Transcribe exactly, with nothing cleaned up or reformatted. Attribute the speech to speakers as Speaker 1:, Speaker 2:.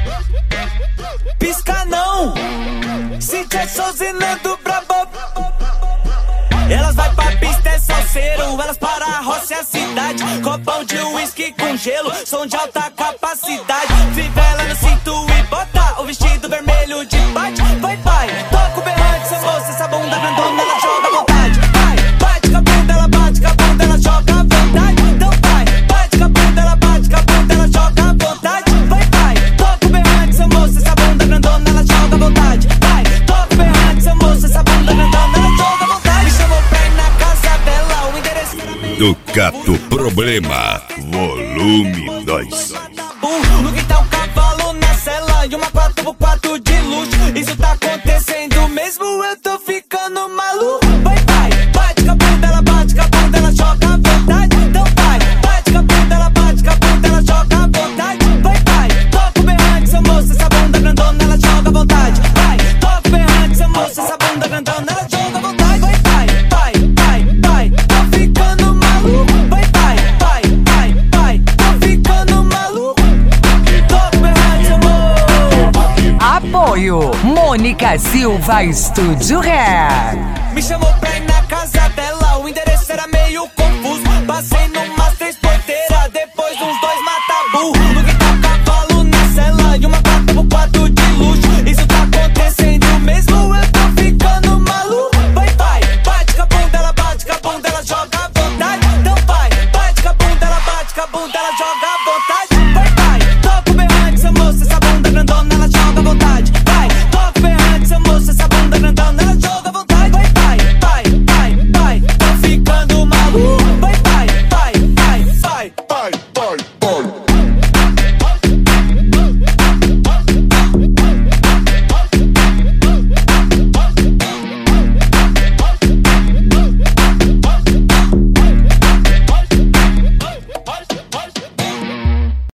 Speaker 1: Pisca não, Cíntia Souzinando brabo. Elas vai pra pista, é salseiro. Elas para a roça e a cidade. Copão de uísque com gelo, som de alta capacidade. Fivela no cinto e bota o vestido vermelho de bate. Vai, vai, toca o berrante, essa moça, essa bunda grandona, ela joga à vontade. Vai, bate com a bunda, ela bate com a bunda, ela joga à vontade. Então vai, bate com a bunda, ela bate com a bunda, ela joga à vontade. Vai, vai, toca o berrante, essa moça, essa bunda grandona, ela joga à vontade. Vai, toca o berrante, essa moça, essa bunda grandona, ela joga à vontade. Me chamou pra ir na casa dela, o endereço era meio
Speaker 2: Ducato Problema, volume dois.
Speaker 1: no quintal, cavalo na cela e uma quatro por quatro de luxo. Isso tá acontecendo mesmo, eu tô ficando maluco. Vai, vai, bate com a bunda, ela bate com a bunda, ela joga à vontade. Então vai, bate com a bunda, ela bate com a bunda, ela joga à vontade. Vai, vai, toca o berrante, essa moça, essa bunda grandona, ela joga à vontade. Vai, toca o berrante, essa moça, essa bunda grandona, ela joga à vontade. Vai, vai, vai, vai, vai, tô ficando maluco. Vai, vai, vai, vai, vai, tô ficando maluco. Toca o berrante, amor.
Speaker 3: Apoio Mônica Silva Estúdio Rap.
Speaker 1: Me chamou pra ir na casa dela, o endereço era meio confuso. Passei numa